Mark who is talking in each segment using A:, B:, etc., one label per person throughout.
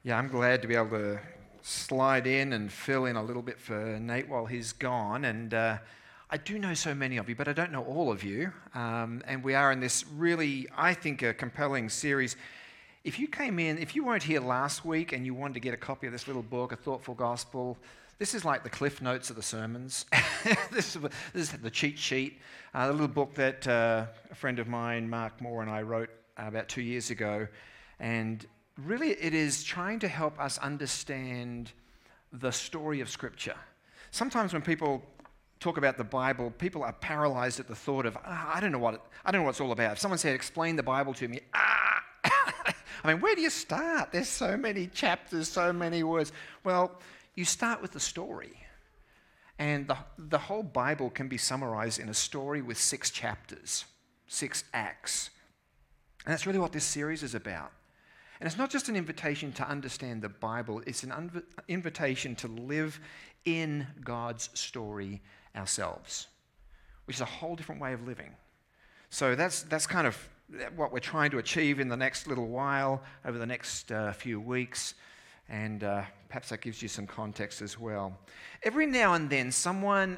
A: Yeah, I'm glad to be able to slide in and fill in a little bit for Nate while he's gone. And I do know so many of you, but I don't know all of you. And we are in this really, I think, a compelling series. If you weren't here last week and you wanted to get a copy of this little book, A Thoughtful Gospel, this is like the cliff notes of the sermons. This is the cheat sheet, the little book that a friend of mine, Mark Moore, and I wrote about 2 years ago. And really, it is trying to help us understand the story of Scripture. Sometimes when people talk about the Bible, people are paralyzed at the thought of, I don't know what it's all about. If someone said, explain the Bible to me, I mean, where do you start? There's so many chapters, so many words. Well, you start with the story. And the whole Bible can be summarized in a story with 6 chapters, 6 acts. And that's really what this series is about. And it's not just an invitation to understand the Bible, it's an invitation to live in God's story ourselves, which is a whole different way of living. So that's kind of what we're trying to achieve in the next little while, over the next few weeks, and perhaps that gives you some context as well. Every now and then someone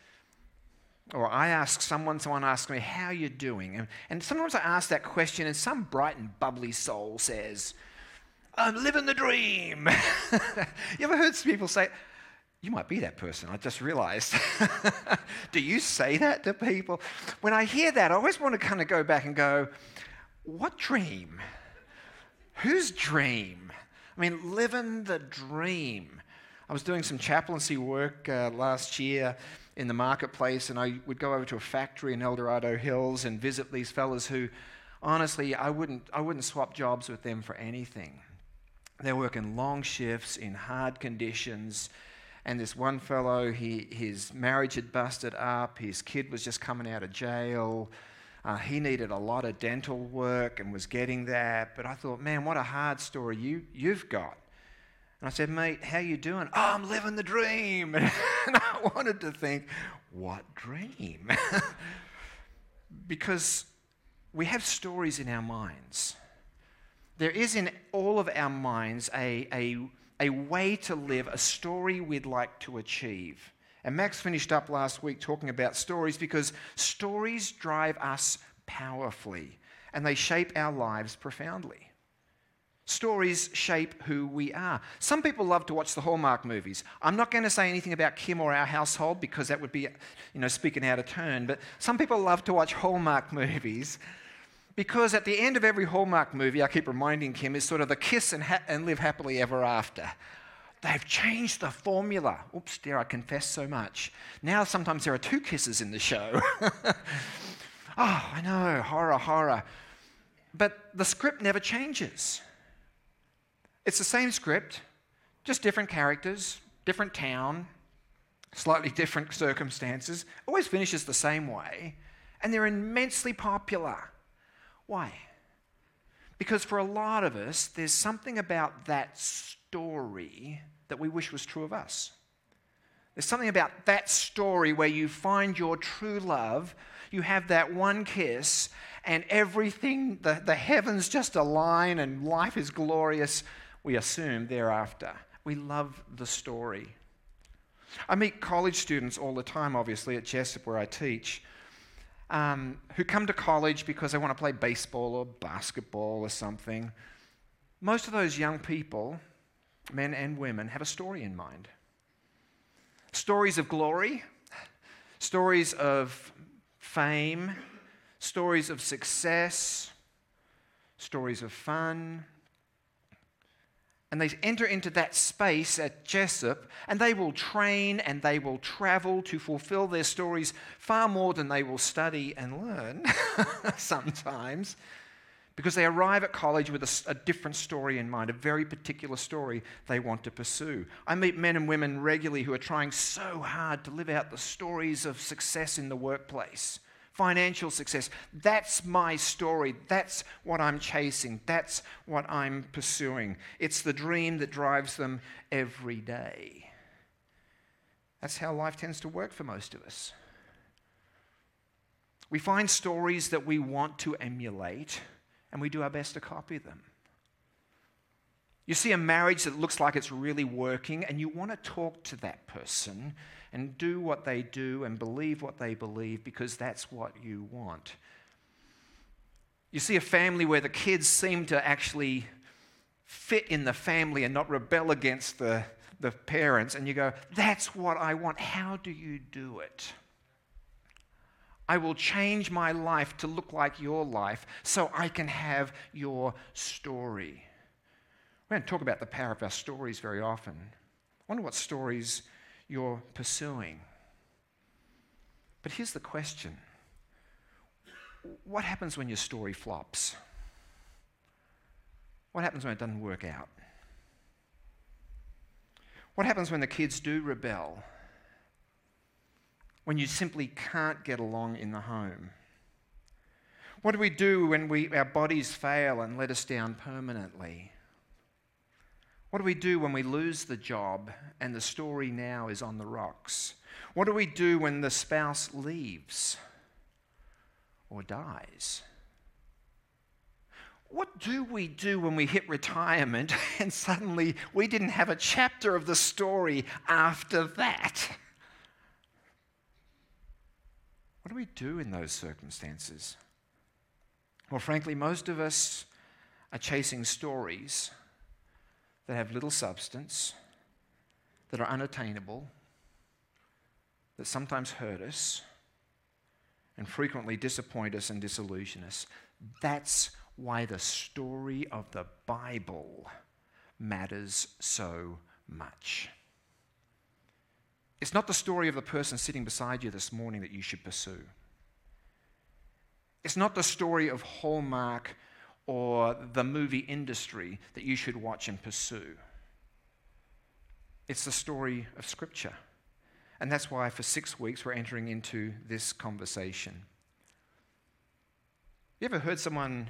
A: asks me, how are you doing? And sometimes I ask that question and some bright and bubbly soul says, I'm living the dream. You ever heard some people say, you might be that person, I just realized. Do you say that to people? When I hear that, I always want to kind of go back and go, what dream? Whose dream? I mean, living the dream. I was doing some chaplaincy work last year in the marketplace, and I would go over to a factory in El Dorado Hills and visit these fellas who, honestly, I wouldn't swap jobs with them for anything. They're working long shifts in hard conditions, and this one fellow, his marriage had busted up, his kid was just coming out of jail, he needed a lot of dental work and was getting that, but I thought, man, what a hard story you've got. And I said, mate, how you doing? Oh, I'm living the dream. And I wanted to think, what dream? Because we have stories in our minds. There is in all of our minds a way to live, a story we'd like to achieve. And Max finished up last week talking about stories because stories drive us powerfully and they shape our lives profoundly. Stories shape who we are. Some people love to watch the Hallmark movies. I'm not going to say anything about Kim or our household because that would be, speaking out of turn. But some people love to watch Hallmark movies because at the end of every Hallmark movie, I keep reminding Kim, is sort of the kiss and live happily ever after. They've changed the formula. Oops, dare I confess so much. Now sometimes there are 2 kisses in the show. Oh, I know, horror. But the script never changes. It's the same script, just different characters, different town, slightly different circumstances. Always finishes the same way, and they're immensely popular. Why? Because for a lot of us, there's something about that story that we wish was true of us. There's something about that story where you find your true love, you have that one kiss, and everything, the heavens just align and life is glorious, we assume, thereafter. We love the story. I meet college students all the time, obviously, at Jessup where I teach, who come to college because they want to play baseball or basketball or something. Most of those young people, men and women, have a story in mind. Stories of glory, stories of fame, stories of success, stories of fun. And they enter into that space at Jessup, and they will train and they will travel to fulfill their stories far more than they will study and learn sometimes, because they arrive at college with a different story in mind, a very particular story they want to pursue. I meet men and women regularly who are trying so hard to live out the stories of success in the workplace. Financial success. That's my story. That's what I'm chasing. That's what I'm pursuing. It's the dream that drives them every day. That's how life tends to work for most of us. We find stories that we want to emulate, and we do our best to copy them. You see a marriage that looks like it's really working, and you want to talk to that person and do what they do and believe what they believe because that's what you want. You see a family where the kids seem to actually fit in the family and not rebel against the parents, and you go, that's what I want. How do you do it? I will change my life to look like your life so I can have your story. We don't talk about the power of our stories very often. I wonder what stories you're pursuing. But here's the question. What happens when your story flops? What happens when it doesn't work out? What happens when the kids do rebel? When you simply can't get along in the home? What do we do when our bodies fail and let us down permanently? What do we do when we lose the job and the story now is on the rocks? What do we do when the spouse leaves or dies? What do we do when we hit retirement and suddenly we didn't have a chapter of the story after that? What do we do in those circumstances? Well, frankly, most of us are chasing stories that have little substance, that are unattainable, that sometimes hurt us, and frequently disappoint us and disillusion us. That's why the story of the Bible matters so much. It's not the story of the person sitting beside you this morning that you should pursue. It's not the story of Hallmark or the movie industry that you should watch and pursue. It's the story of Scripture. And that's why for 6 weeks we're entering into this conversation. You ever heard someone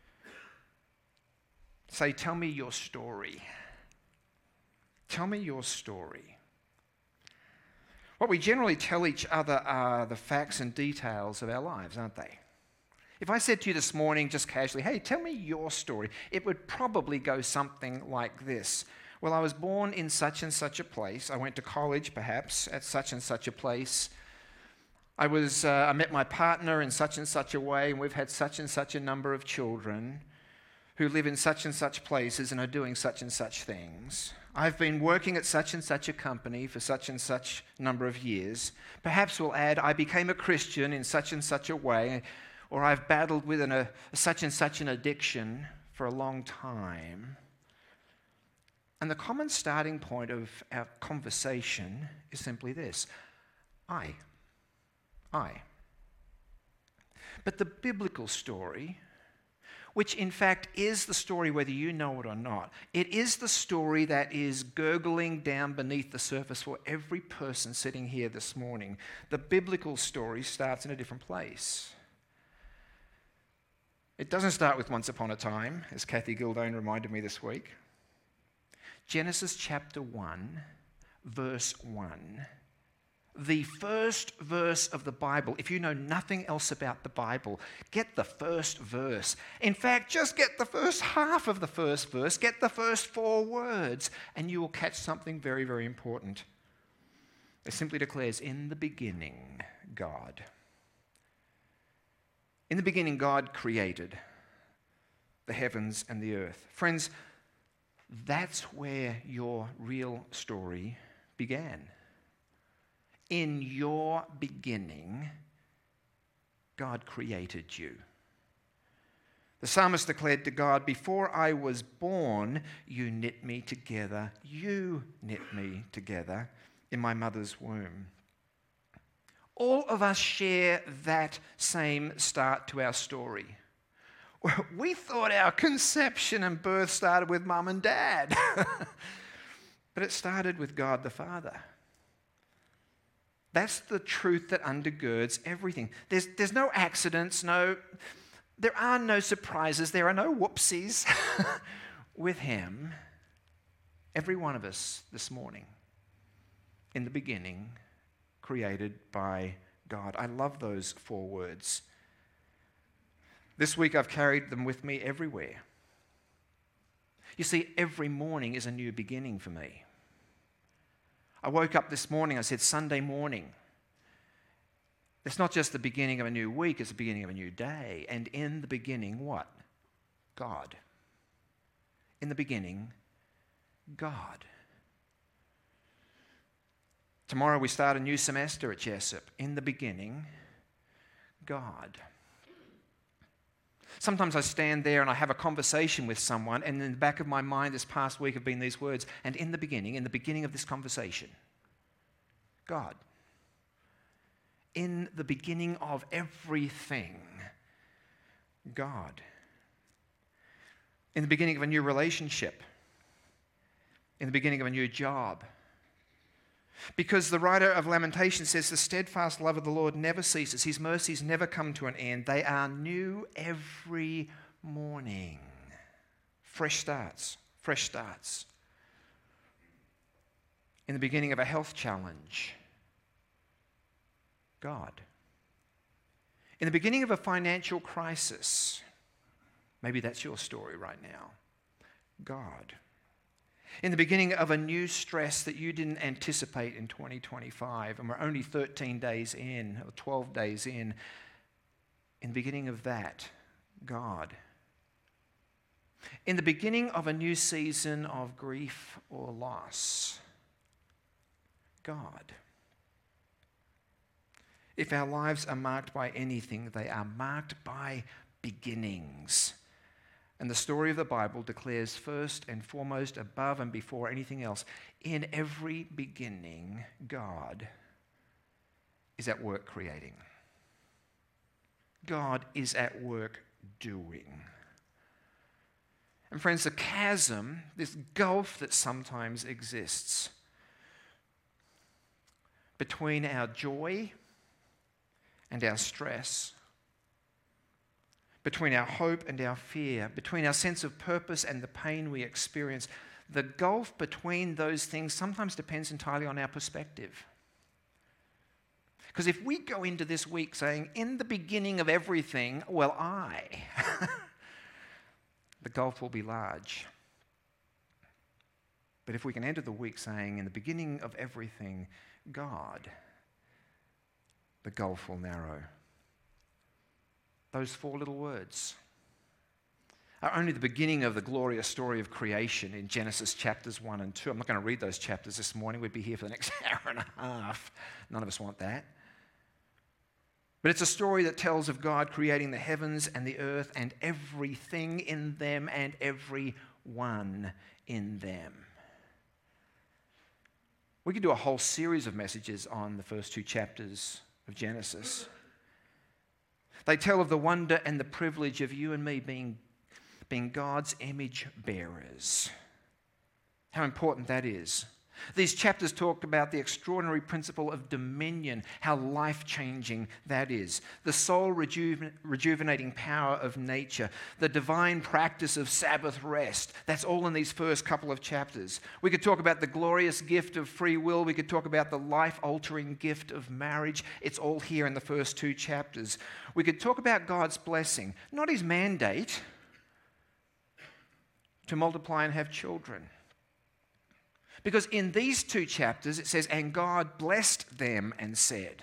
A: say, tell me your story? Tell me your story. What we generally tell each other are the facts and details of our lives, aren't they? If I said to you this morning, just casually, hey, tell me your story, it would probably go something like this. Well, I was born in such and such a place. I went to college, perhaps, at such and such a place. I met my partner in such and such a way, and we've had such and such a number of children who live in such and such places and are doing such and such things. I've been working at such and such a company for such and such number of years. Perhaps we'll add, I became a Christian in such and such a way, or I've battled with such and such an addiction for a long time. And the common starting point of our conversation is simply this: I. But the biblical story, which in fact is the story whether you know it or not, it is the story that is gurgling down beneath the surface for every person sitting here this morning. The biblical story starts in a different place. It doesn't start with once upon a time, as Kathy Gildone reminded me this week. Genesis chapter 1, verse 1. The first verse of the Bible. If you know nothing else about the Bible, get the first verse. In fact, just get the first half of the first verse, get the first 4 words, and you will catch something very, very important. It simply declares, in the beginning, God. In the beginning, God created the heavens and the earth. Friends, that's where your real story began. In your beginning, God created you. The psalmist declared to God, before I was born, you knit me together. You knit me together in my mother's womb. All of us share that same start to our story. We thought our conception and birth started with mum and dad. But it started with God the Father. That's the truth that undergirds everything. There's no accidents, there are no surprises, there are no whoopsies with him. Every one of us this morning, in the beginning, created by God. I love those 4 words. This week I've carried them with me everywhere. You see, every morning is a new beginning for me. I woke up this morning, I said Sunday morning. It's not just the beginning of a new week, it's the beginning of a new day. And in the beginning, what? God. In the beginning, God. Tomorrow we start a new semester at Jessup. In the beginning, God. Sometimes I stand there and I have a conversation with someone, and in the back of my mind this past week have been these words, and in the beginning of this conversation, God. In the beginning of everything, God. In the beginning of a new relationship, in the beginning of a new job. Because the writer of Lamentations says, the steadfast love of the Lord never ceases. His mercies never come to an end. They are new every morning. Fresh starts, fresh starts. In the beginning of a health challenge, God. In the beginning of a financial crisis, maybe that's your story right now, God. In the beginning of a new stress that you didn't anticipate in 2025, and we're only 13 days in, or 12 days in the beginning of that, God. In the beginning of a new season of grief or loss, God. If our lives are marked by anything, they are marked by beginnings. And the story of the Bible declares first and foremost, above and before anything else, in every beginning, God is at work creating. God is at work doing. And friends, the chasm, this gulf that sometimes exists between our joy and our stress, between our hope and our fear, between our sense of purpose and the pain we experience, the gulf between those things sometimes depends entirely on our perspective. Because if we go into this week saying, in the beginning of everything, well, the gulf will be large. But if we can enter the week saying, in the beginning of everything, God, the gulf will narrow. Those four little words are only the beginning of the glorious story of creation in Genesis chapters 1 and 2. I'm not going to read those chapters this morning. We'd be here for the next hour and a half. None of us want that. But it's a story that tells of God creating the heavens and the earth and everything in them and everyone in them. We could do a whole series of messages on the first two chapters of Genesis. They tell of the wonder and the privilege of you and me being God's image bearers. How important that is. These chapters talk about the extraordinary principle of dominion, how life-changing that is. The soul rejuvenating power of nature, the divine practice of Sabbath rest. That's all in these first couple of chapters. We could talk about the glorious gift of free will. We could talk about the life-altering gift of marriage. It's all here in the first two chapters. We could talk about God's blessing, not his mandate to multiply and have children. Because in these two chapters it says, and God blessed them and said.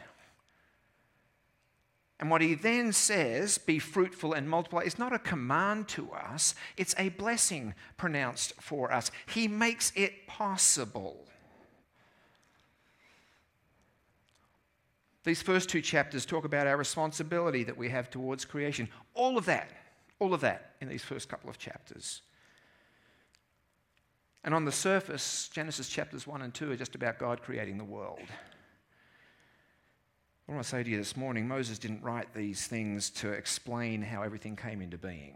A: And what he then says, be fruitful and multiply, is not a command to us, it's a blessing pronounced for us. He makes it possible. These first two chapters talk about our responsibility that we have towards creation. All of that in these first couple of chapters. And on the surface, Genesis chapters 1 and 2 are just about God creating the world. What I want to say to you this morning, Moses didn't write these things to explain how everything came into being.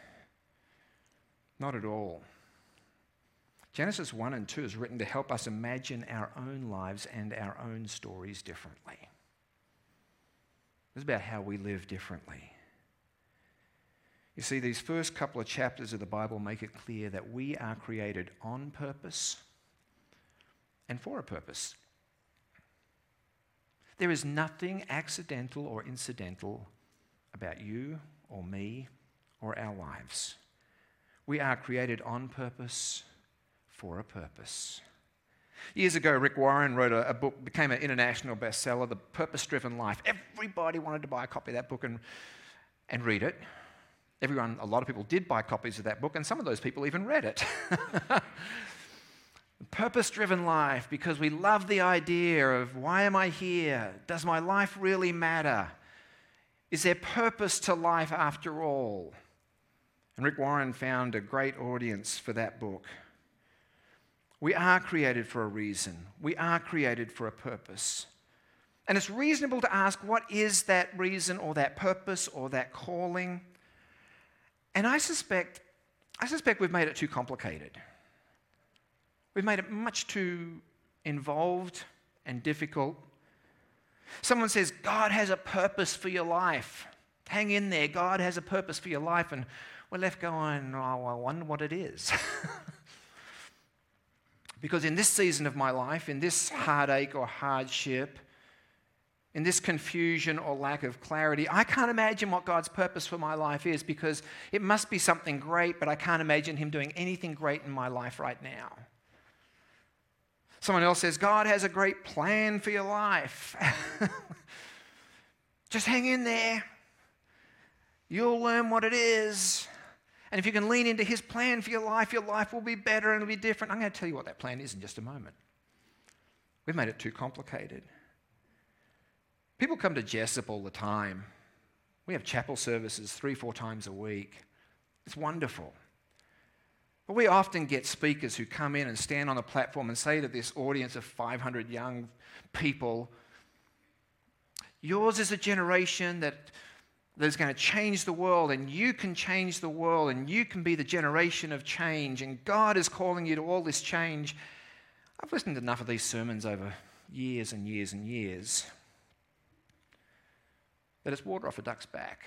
A: Not at all. Genesis 1 and 2 is written to help us imagine our own lives and our own stories differently. It's about how we live differently. You see, these first couple of chapters of the Bible make it clear that we are created on purpose and for a purpose. There is nothing accidental or incidental about you or me or our lives. We are created on purpose for a purpose. Years ago, Rick Warren wrote a book, became an international bestseller, The Purpose-Driven Life. Everybody wanted to buy a copy of that book and read it. A lot of people did buy copies of that book, and some of those people even read it. Purpose-driven life, because we love the idea of, why am I here? Does my life really matter? Is there purpose to life after all? And Rick Warren found a great audience for that book. We are created for a reason. We are created for a purpose. And it's reasonable to ask, what is that reason or that purpose or that calling? And I suspect we've made it too complicated. We've made it much too involved and difficult. Someone says, God has a purpose for your life. Hang in there, God has a purpose for your life. And we're left going, oh, I wonder what it is. Because in this season of my life, in this heartache or hardship, in this confusion or lack of clarity, I can't imagine what God's purpose for my life is, because it must be something great, but I can't imagine him doing anything great in my life right now. Someone else says, God has a great plan for your life. Just hang in there. You'll learn what it is. And if you can lean into his plan for your life will be better and it'll be different. I'm going to tell you what that plan is in just a moment. We've made it too complicated. People come to Jessup all the time. We have chapel services 3-4 times a week. It's wonderful. But we often get speakers who come in and stand on a platform and say to this audience of 500 young people, yours is a generation that is going to change the world, and you can change the world, and you can be the generation of change, and God is calling you to all this change. I've listened to enough of these sermons over years and years and years that it's water off a duck's back.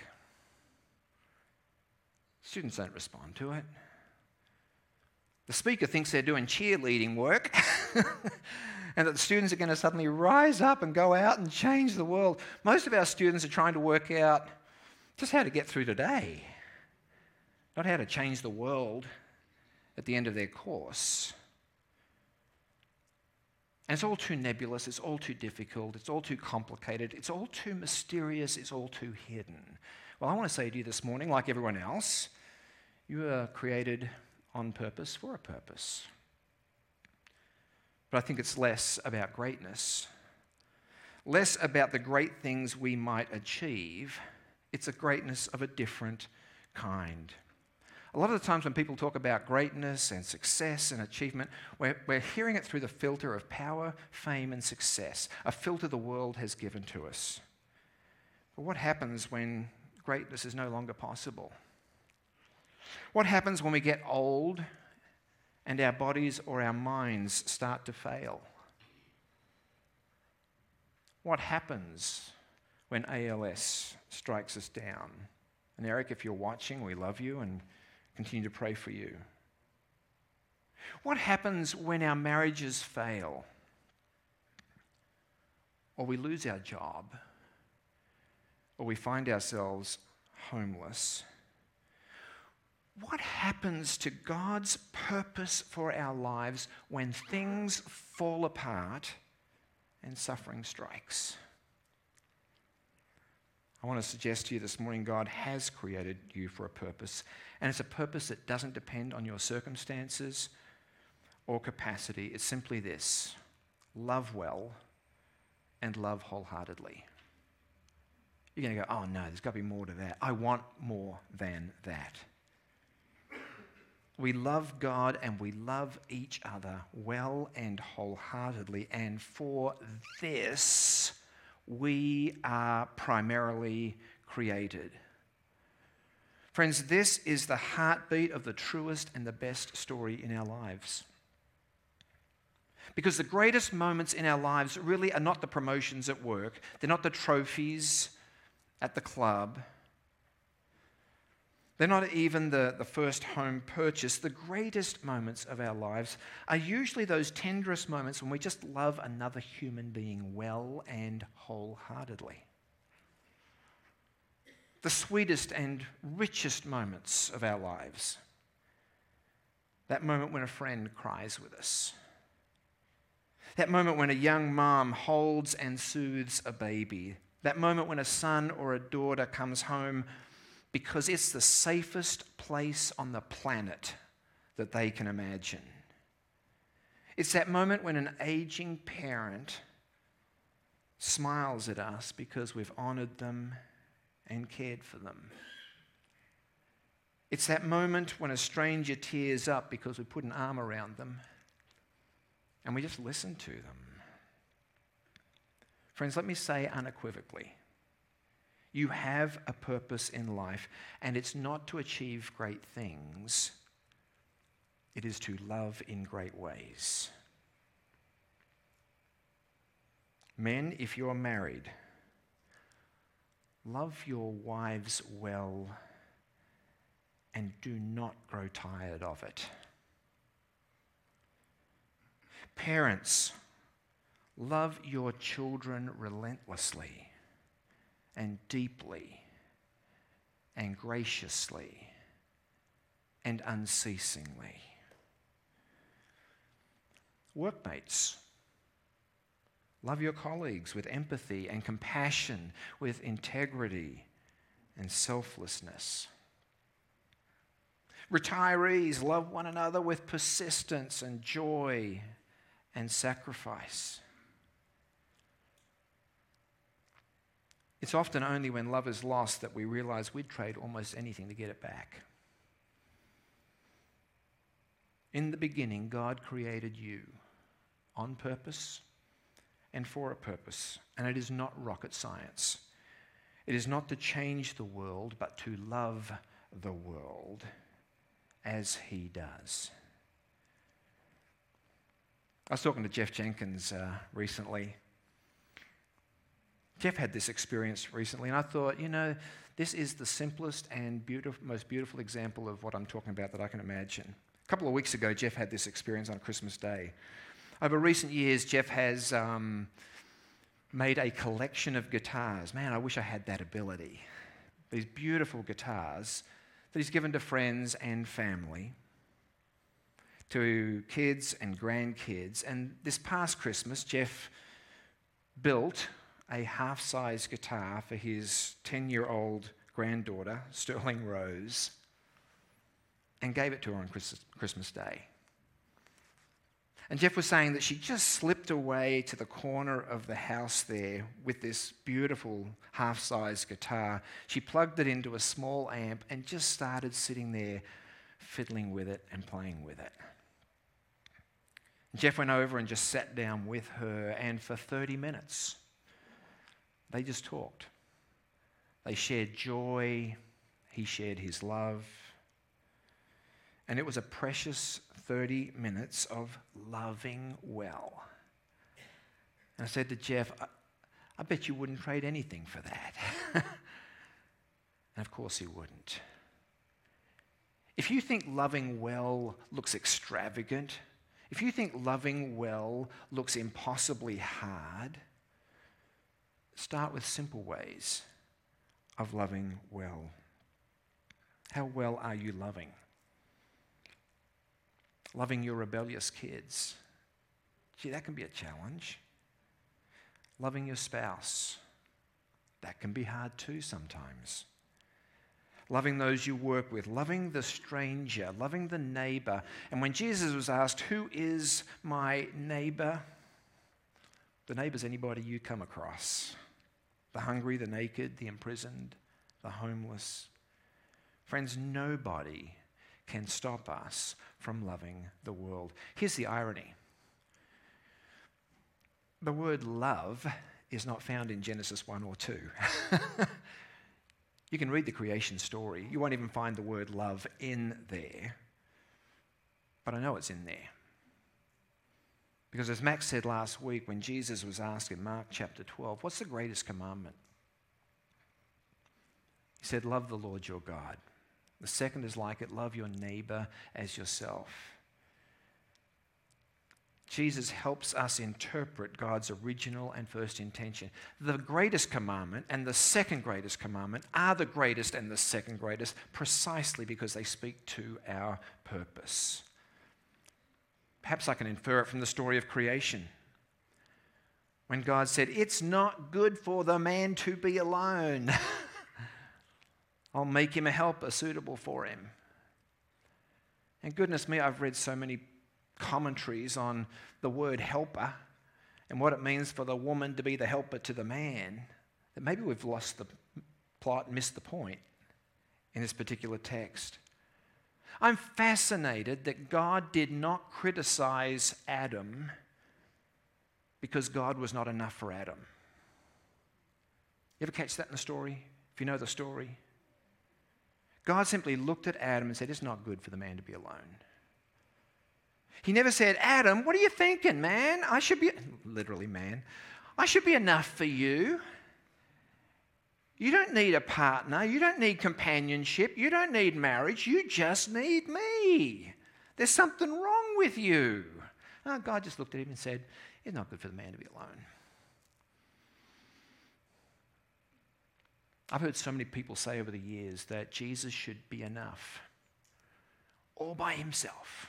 A: Students don't respond to it. The speaker thinks they're doing cheerleading work and that the students are going to suddenly rise up and go out and change the world. Most of our students are trying to work out just how to get through today, not how to change the world at the end of their course. And it's all too nebulous, it's all too difficult, it's all too complicated, it's all too mysterious, it's all too hidden. Well, I want to say to you this morning, like everyone else, you are created on purpose for a purpose. But I think it's less about greatness, less about the great things we might achieve. It's a greatness of a different kind. A lot of the times when people talk about greatness and success and achievement, we're hearing it through the filter of power, fame, and success, a filter the world has given to us. But what happens when greatness is no longer possible? What happens when we get old and our bodies or our minds start to fail? What happens when ALS strikes us down? And Eric, if you're watching, we love you and continue to pray for you. What happens when our marriages fail? Or we lose our job? Or we find ourselves homeless? What happens to God's purpose for our lives when things fall apart and suffering strikes? I want to suggest to you this morning, God has created you for a purpose, and it's a purpose that doesn't depend on your circumstances or capacity. It's simply this: love well and love wholeheartedly. You're going to go, oh no, there's got to be more to that. I want more than that. We love God and we love each other well and wholeheartedly, and for this we are primarily created. Friends, this is the heartbeat of the truest and the best story in our lives. Because the greatest moments in our lives really are not the promotions at work, they're not the trophies at the club, they're not even the first home purchase. The greatest moments of our lives are usually those tenderest moments when we just love another human being well and wholeheartedly. The sweetest and richest moments of our lives That moment when a friend cries with us. That moment when a young mom holds and soothes a baby. That moment when a son or a daughter comes home because it's the safest place on the planet that they can imagine. It's that moment when an aging parent smiles at us because we've honored them and cared for them. It's that moment when a stranger tears up because we put an arm around them and we just listen to them. Friends, let me say unequivocally, you have a purpose in life, and it's not to achieve great things. It is to love in great ways. Men, if you're married, love your wives well and do not grow tired of it. Parents, love your children relentlessly and deeply and graciously and unceasingly. Workmates, love your colleagues with empathy and compassion, with integrity and selflessness. Retirees, love one another with persistence and joy and sacrifice. It's often only when love is lost that we realize we'd trade almost anything to get it back. In the beginning, God created you on purpose and for a purpose, and it is not rocket science. It is not to change the world, but to love the world as He does. I was talking to Jeff Jenkins recently. Jeff had this experience recently, and I thought, this is the simplest and most beautiful example of what I'm talking about that I can imagine. A couple of weeks ago, Jeff had this experience on Christmas Day. Over recent years, Jeff has made a collection of guitars. Man, I wish I had that ability. These beautiful guitars that he's given to friends and family, to kids and grandkids. And this past Christmas, Jeff built a half-size guitar for his 10-year-old granddaughter, Sterling Rose, and gave it to her on Christmas Day. And Jeff was saying that she just slipped away to the corner of the house there with this beautiful half-size guitar. She plugged it into a small amp and just started sitting there fiddling with it and playing with it. Jeff went over and just sat down with her, and for 30 minutes, they just talked. They shared joy. He shared his love. And it was a precious 30 minutes of loving well. And I said to Jeff, I bet you wouldn't trade anything for that. And of course he wouldn't. If you think loving well looks extravagant, if you think loving well looks impossibly hard, start with simple ways of loving well. How well are you loving? Loving your rebellious kids. Gee, that can be a challenge. Loving your spouse. That can be hard too sometimes. Loving those you work with, loving the stranger, loving the neighbor. And when Jesus was asked, who is my neighbor? The neighbor's anybody you come across. The hungry, the naked, the imprisoned, the homeless. Friends, nobody can stop us from loving the world. Here's the irony. The word love is not found in Genesis 1 or 2. You can read the creation story. You won't even find the word love in there. But I know it's in there. Because as Max said last week when Jesus was asked in Mark chapter 12, what's the greatest commandment? He said, love the Lord your God. The second is like it, love your neighbor as yourself. Jesus helps us interpret God's original and first intention. The greatest commandment and the second greatest commandment are the greatest and the second greatest precisely because they speak to our purpose. Perhaps I can infer it from the story of creation. When God said, "It's not good for the man to be alone. I'll make him a helper suitable for him." And goodness me, I've read so many commentaries on the word helper and what it means for the woman to be the helper to the man, that maybe we've lost the plot and missed the point in this particular text. I'm fascinated that God did not criticize Adam because God was not enough for Adam. You ever catch that in the story? If you know the story? God simply looked at Adam and said, "It's not good for the man to be alone." He never said, "Adam, what are you thinking, man? I should be," literally, man, "I should be enough for you. You don't need a partner. You don't need companionship. You don't need marriage. You just need me. There's something wrong with you." No, God just looked at him and said, "It's not good for the man to be alone." I've heard so many people say over the years that Jesus should be enough, all by himself.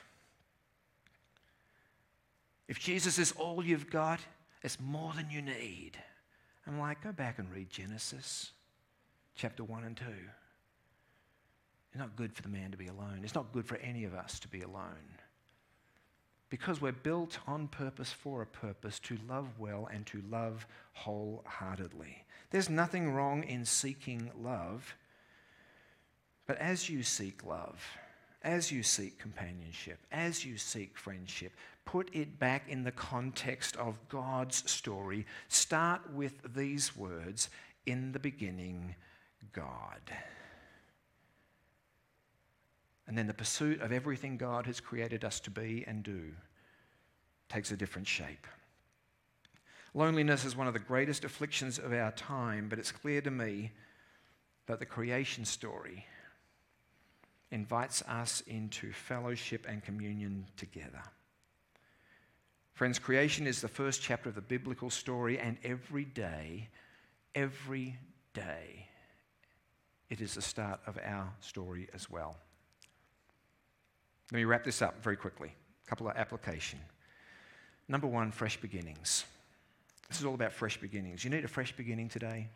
A: If Jesus is all you've got, it's more than you need. I'm like, go back and read Genesis chapter 1 and 2. It's not good for the man to be alone. It's not good for any of us to be alone. Because we're built on purpose for a purpose to love well and to love wholeheartedly. There's nothing wrong in seeking love, but as you seek love, as you seek companionship, as you seek friendship, put it back in the context of God's story. Start with these words, "In the beginning, God." And then the pursuit of everything God has created us to be and do takes a different shape. Loneliness is one of the greatest afflictions of our time, but it's clear to me that the creation story invites us into fellowship and communion together. Friends, creation is the first chapter of the biblical story, and every day, it is the start of our story as well. Let me wrap this up very quickly. A couple of application. Number one, fresh beginnings. This is all about fresh beginnings. You need a fresh beginning today.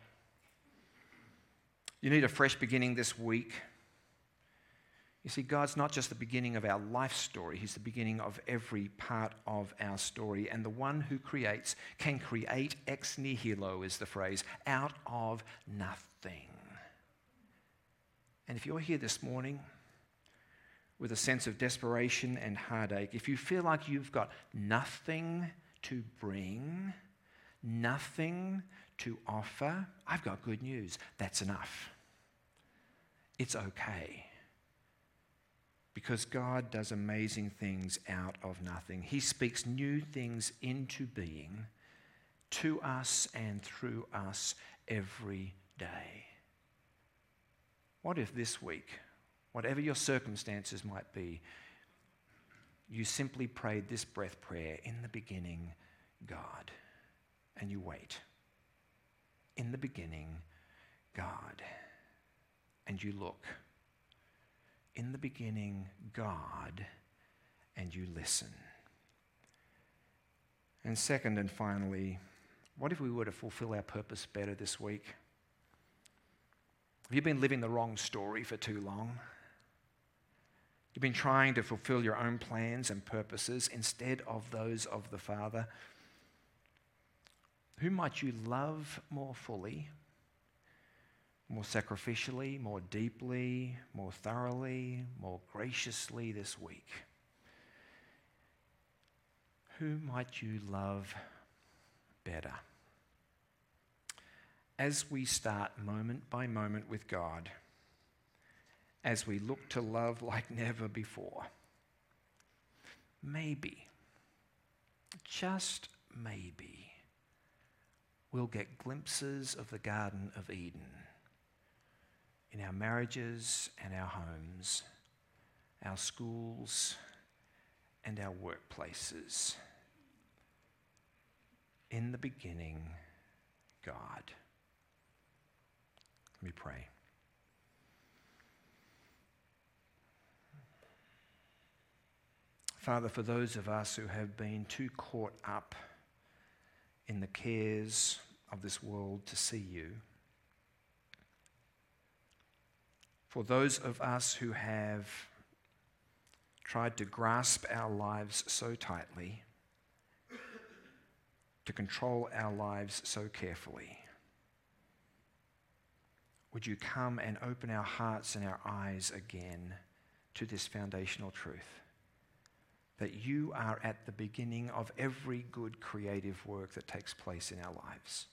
A: You need a fresh beginning this week. You see, God's not just the beginning of our life story. He's the beginning of every part of our story. And the one who creates can create ex nihilo, is the phrase, out of nothing. And if you're here this morning with a sense of desperation and heartache, if you feel like you've got nothing to bring, nothing to offer, I've got good news. That's enough. It's okay. Because God does amazing things out of nothing. He speaks new things into being to us and through us every day. What if this week, whatever your circumstances might be, you simply prayed this breath prayer, "In the beginning, God," and you wait. In the beginning, God, and you look. In the beginning, God, and you listen. And second and finally, what if we were to fulfill our purpose better this week? Have you been living the wrong story for too long? You've been trying to fulfill your own plans and purposes instead of those of the Father. Who might you love more fully, more sacrificially, more deeply, more thoroughly, more graciously this week? Who might you love better? As we start moment by moment with God, as we look to love like never before, maybe, just maybe, we'll get glimpses of the Garden of Eden in our marriages and our homes, our schools and our workplaces. In the beginning, God. Let me pray. Father, for those of us who have been too caught up in the cares of this world to see you, for those of us who have tried to grasp our lives so tightly, to control our lives so carefully, would you come and open our hearts and our eyes again to this foundational truth, that you are at the beginning of every good creative work that takes place in our lives.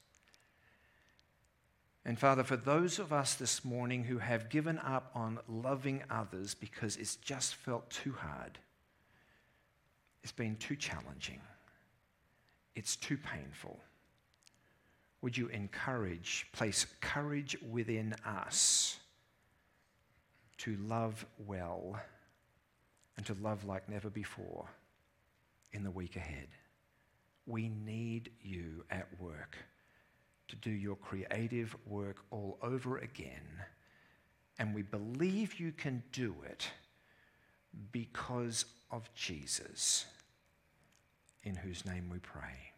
A: And Father, for those of us this morning who have given up on loving others because it's just felt too hard, it's been too challenging, it's too painful, would you place courage within us to love well and to love like never before in the week ahead? We need you at work to do your creative work all over again. And we believe you can do it because of Jesus, in whose name we pray.